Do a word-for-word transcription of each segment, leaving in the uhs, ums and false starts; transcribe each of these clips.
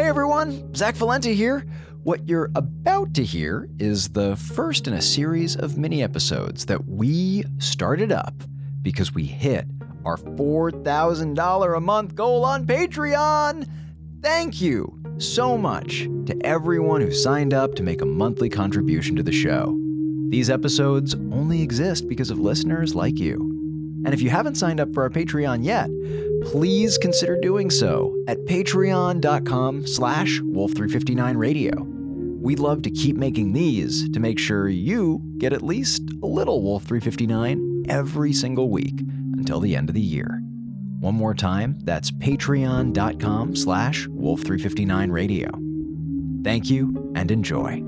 everyone, Zach Valenti here. What you're about to hear is the first in a series of mini episodes that we started up because we hit our four thousand dollars a month goal on Patreon. Thank you so much to everyone who signed up to make a monthly contribution to the show. These episodes only exist because of listeners like you. And if you haven't signed up for our Patreon yet, please consider doing so at patreon.com slash wolf359 radio. We'd love to keep making these to make sure you get at least a little Wolf three fifty-nine every single week until the end of the year. One more time, that's patreon.com slash wolf359 radio. Thank you and enjoy.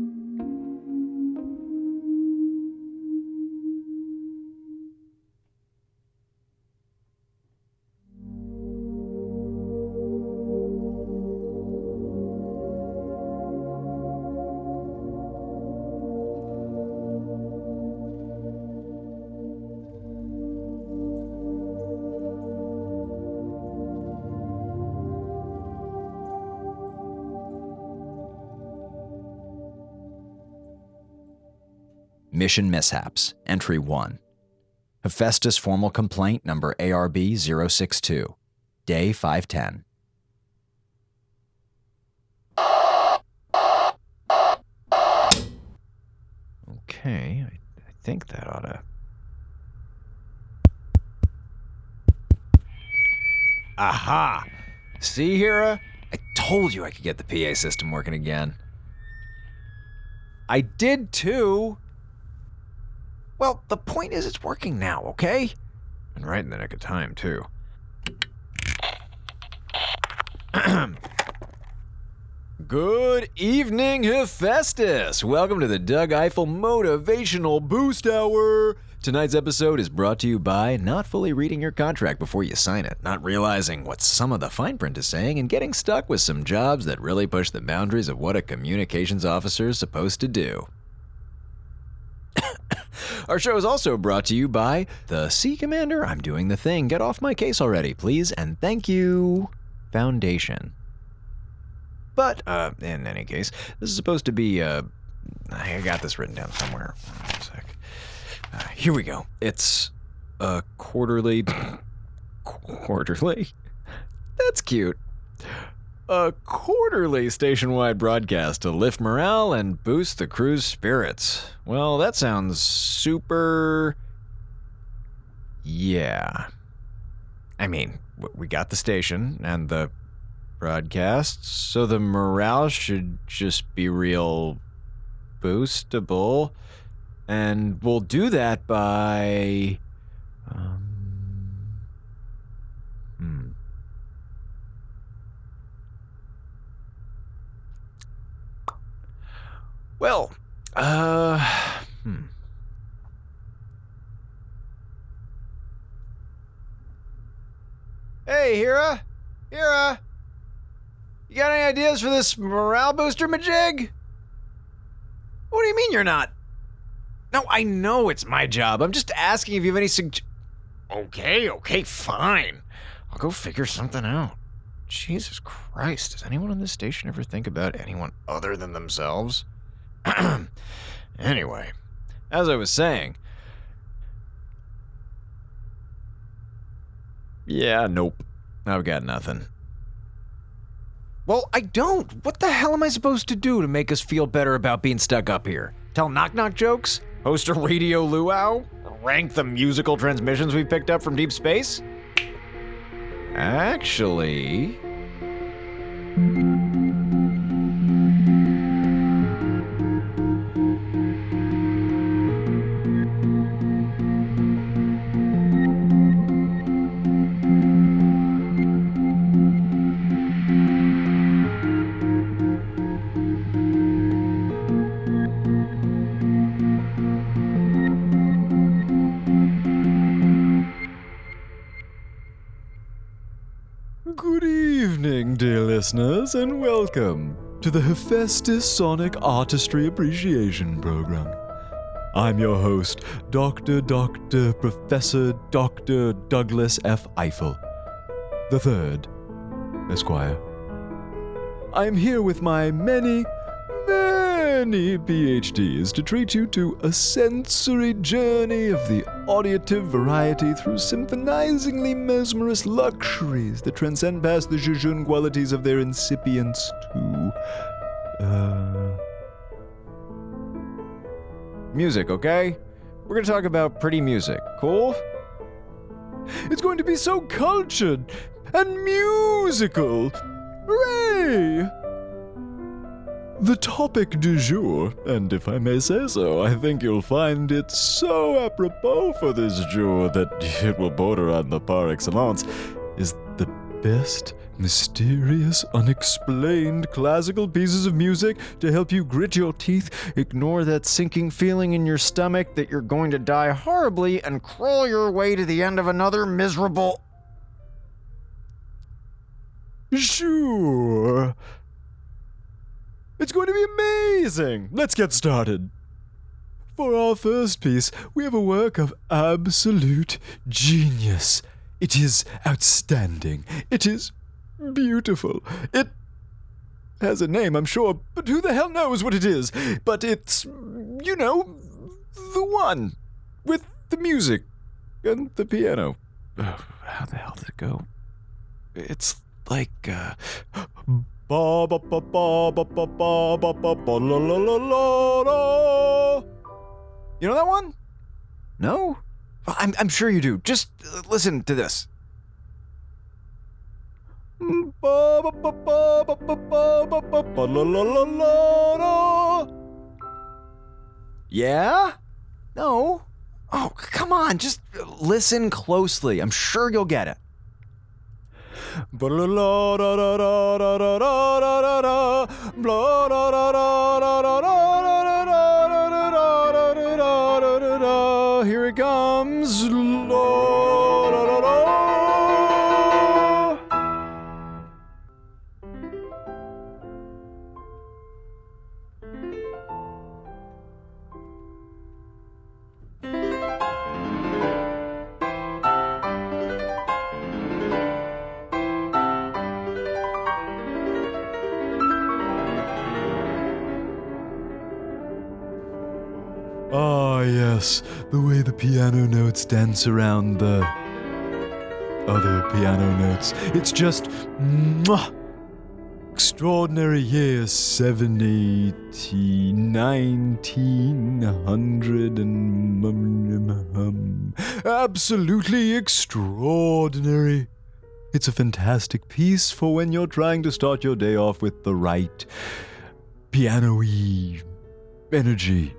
Mission Mishaps, Entry one. Hephaestus Formal Complaint Number A R B zero six two, Day five ten. Okay, I, I think that ought to... Aha! See, Hera? I told you I could get the P A system working again. I did too! Well, the point is it's working now, okay? And right in the nick of time, too. Good evening, Hephaestus! Welcome to the Doug Eiffel Motivational Boost Hour! Tonight's episode is brought to you by not fully reading your contract before you sign it, not realizing what some of the fine print is saying, and getting stuck with some jobs that really push the boundaries of what a communications officer is supposed to do. Our show is also brought to you by the Sea Commander, I'm doing the thing, get off my case already, please, and thank you, Foundation. But, uh, in any case, this is supposed to be, uh, I got this written down somewhere. One sec. Uh, here we go. It's a quarterly, quarterly? That's cute. A quarterly station-wide broadcast to lift morale and boost the crew's spirits. Well, that sounds super... Yeah. I mean, we got the station and the broadcast, so the morale should just be real boostable. And we'll do that by... Um, hmm. Well, uh, hmm. Hey, Hera? Hera? You got any ideas for this morale booster majig? What do you mean you're not? No, I know it's my job. I'm just asking if you have any sug... Okay, okay, fine. I'll go figure something out. Jesus Christ, does anyone on this station ever think about anyone other than themselves? Anyway, as I was saying... Yeah, nope. I've got nothing. Well, I don't. What the hell am I supposed to do to make us feel better about being stuck up here? Tell knock-knock jokes? Host a radio luau? Rank the musical transmissions we picked up from deep space? Actually... Good evening, dear listeners, and welcome to the Hephaestus Sonic Artistry Appreciation Program. I'm your host, Doctor Doctor Professor Doctor Douglas F. Eiffel, the Third, Esquire. I'm here with my many, many P H Ds to treat you to a sensory journey of the auditive variety through symphonizingly mesmerous luxuries that transcend past the jejune qualities of their incipience to, uh... music, okay? We're gonna talk about pretty music. Cool? It's going to be so cultured and musical. Hooray! The topic du jour, and if I may say so, I think you'll find it so apropos for this jour that it will border on the par excellence, is the best, mysterious, unexplained classical pieces of music to help you grit your teeth, ignore that sinking feeling in your stomach that you're going to die horribly, and crawl your way to the end of another miserable... Sure. It's going to be amazing. Let's get started. For our first piece, we have a work of absolute genius. It is outstanding. It is beautiful. It has a name, I'm sure, but who the hell knows what it is? But it's, you know, the one with the music and the piano. Oh, how the hell did it go? It's like, uh... ba ba ba ba ba ba ba ba ba ba la la la la la. You know that one? No? I'm I'm sure you do. Just uh, listen to this. Ba ba ba ba ba ba ba ba ba ba la la la la la. Yeah? No? Oh, come on, just listen closely. I'm sure you'll get it. Here it comes. Ah, yes, the way the piano notes dance around the other piano notes. It's just mwah, extraordinary year seven eighty, nineteen hundred and um, absolutely extraordinary. It's a fantastic piece for when you're trying to start your day off with the right piano-y energy.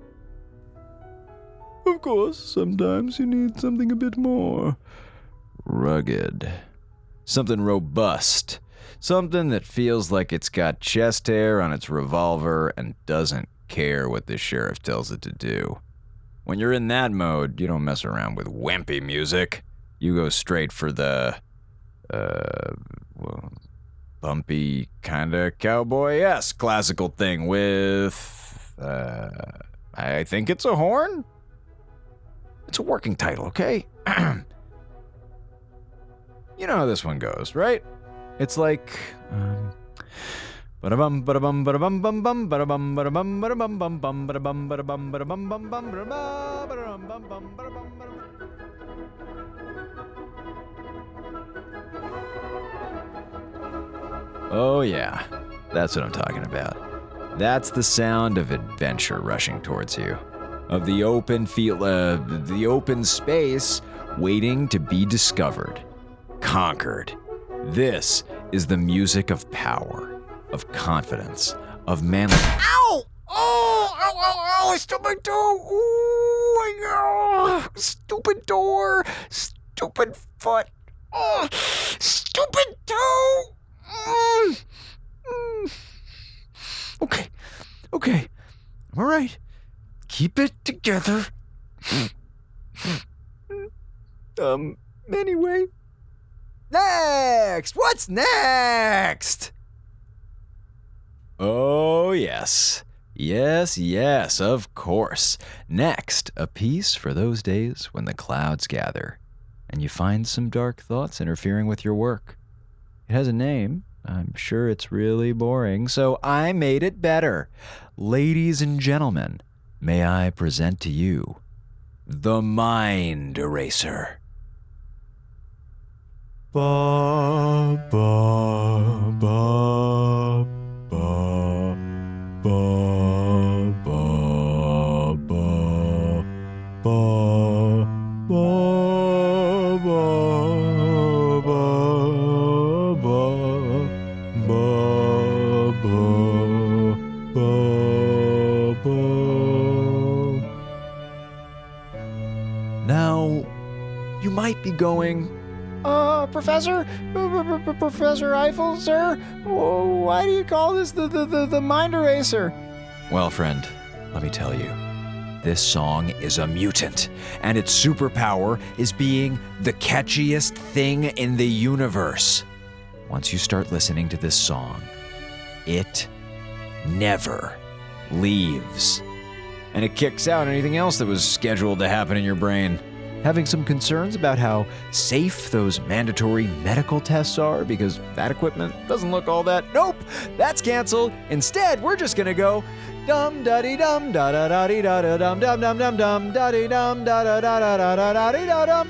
Of course, sometimes you need something a bit more rugged. Something robust. Something that feels like it's got chest hair on its revolver and doesn't care what the sheriff tells it to do. When you're in that mode, you don't mess around with wimpy music. You go straight for the, uh, well, bumpy, kinda cowboy-esque classical thing with, uh, I think it's a horn? It's a working title, okay? You know how this one goes, right? It's like, um, ba-da-bum, ba-da-bum, ba-da-bum, bum, bum, ba-da-bum, ba-da-bum, ba-da-bum, bum, bum, ba-da-bum, ba-da-bum, ba-da-bum, bum, bum, ba-da-bum, ba-da-bum, bum, bum, ba-da-bum, ba-da-bum. Oh yeah, that's what I'm talking about. That's the sound of adventure rushing towards you. Of the open field, uh, the open space waiting to be discovered, conquered. This is the music of power, of confidence, of manly. Ow! Oh! Ow! Ow! Ow! I stubbed my toe! Ooh! I, oh, stupid door! Stupid foot! Oh! Stupid toe! Mm. Mm. Okay, okay, I'm all right. Keep it together. um, anyway. Next! What's next? Oh, yes. Yes, yes, of course. Next, a piece for those days when the clouds gather and you find some dark thoughts interfering with your work. It has a name, I'm sure it's really boring, so I made it better. Ladies and gentlemen, may I present to you the Mind Eraser. Ba, ba, ba, ba, ba, ba, ba, ba, ba, ba, ba, ba, ba. Now, you might be going, Uh, Professor? Professor Eiffel, sir? Why do you call this the, the, the, the Mind Eraser? Well, friend, let me tell you. This song is a mutant, and its superpower is being the catchiest thing in the universe. Once you start listening to this song, it never leaves. And it kicks out anything else that was scheduled to happen in your brain. Having some concerns about how safe those mandatory medical tests are because that equipment doesn't look all that. Nope, that's canceled. Instead, we're just gonna go dum da dee dum da da da dee da da dum dum dum dum dum da dee dum da da da da da da da dee da dum.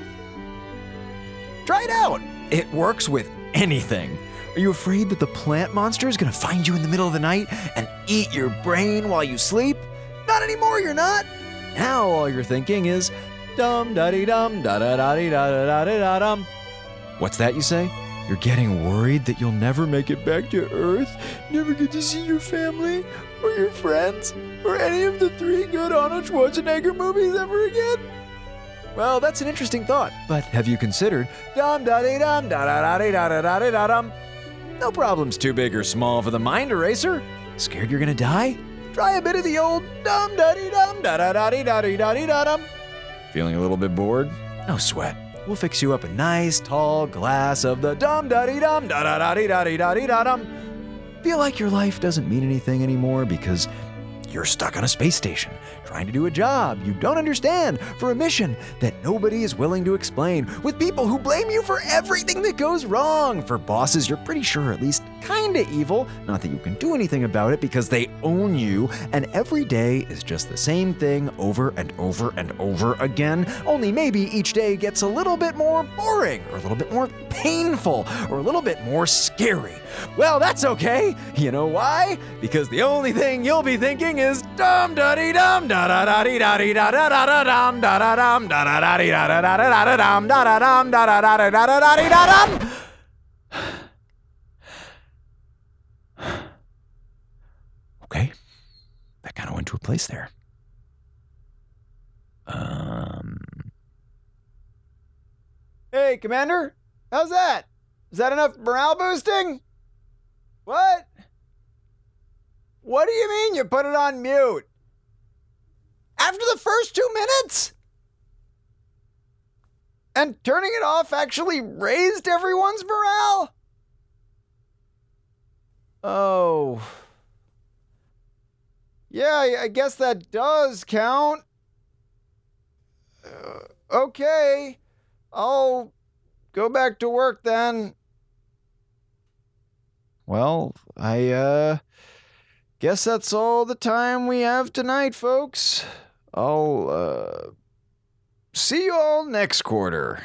Try it out. It works with anything. Are you afraid that the plant monster is gonna find you in the middle of the night and eat your brain while you sleep? Not anymore, you're not. Now all you're thinking is dum da dee dum da da da dee da da da dee da dum. What's that, you say? You're getting worried that you'll never make it back to Earth, never get to see your family or your friends or any of the three good Arnold Schwarzenegger movies ever again? Well, that's an interesting thought, but have you considered dum da dee dum da da da dee da da da dee da dum? No problem's too big or small for the Mind Eraser. Scared you're gonna die? Try a bit of the old dum da dee dum da da da dee da dee da dee da dum. Feeling a little bit bored? No sweat. We'll fix you up a nice tall glass of the dum da dee dum da da da dee da dee da dee da dum. Feel like your life doesn't mean anything anymore because you're stuck on a space station trying to do a job you don't understand for a mission that nobody is willing to explain, with people who blame you for everything that goes wrong, for bosses you're pretty sure are at least kinda evil, not that you can do anything about it because they own you, and every day is just the same thing over and over and over again, only maybe each day gets a little bit more boring, or a little bit more painful, or a little bit more scary. Well, that's okay. You know why? Because the only thing you'll be thinking is dum da dee dum da da da dee da dee da da da da dum da da dum da da da dee da da da da da dum da da dum da da da da da da dee da dum. Okay, that kind of went to a place there. Um. Hey, Commander, how's that? Is that enough morale boosting? What? What do you mean you put it on mute? After the first two minutes? And turning it off actually raised everyone's morale? Oh. Yeah, I guess that does count. Uh, okay. I'll go back to work then. Well, I, uh, guess that's all the time we have tonight, folks. I'll, uh, see you all next quarter.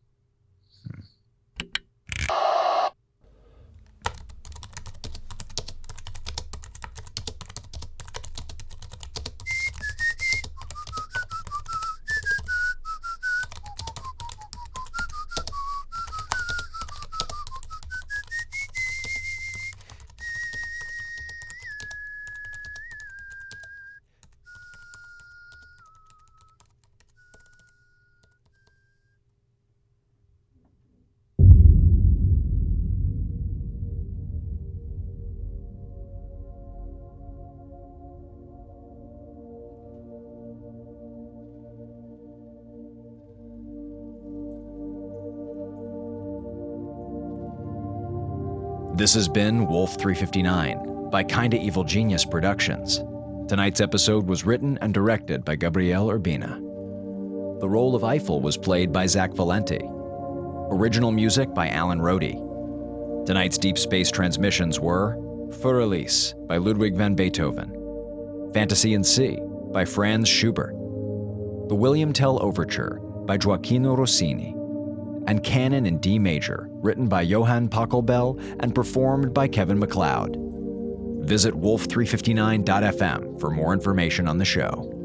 This has been Wolf three fifty-nine by Kinda Evil Genius Productions. Tonight's episode was written and directed by Gabriel Urbina. The role of Eiffel was played by Zach Valenti. Original music by Alan Rohde. Tonight's Deep Space transmissions were Für Elise by Ludwig van Beethoven, Fantasy in C by Franz Schubert, The William Tell Overture by Gioacchino Rossini, and Canon in D Major, written by Johann Pachelbel and performed by Kevin MacLeod. Visit wolf three fifty-nine dot f m for more information on the show.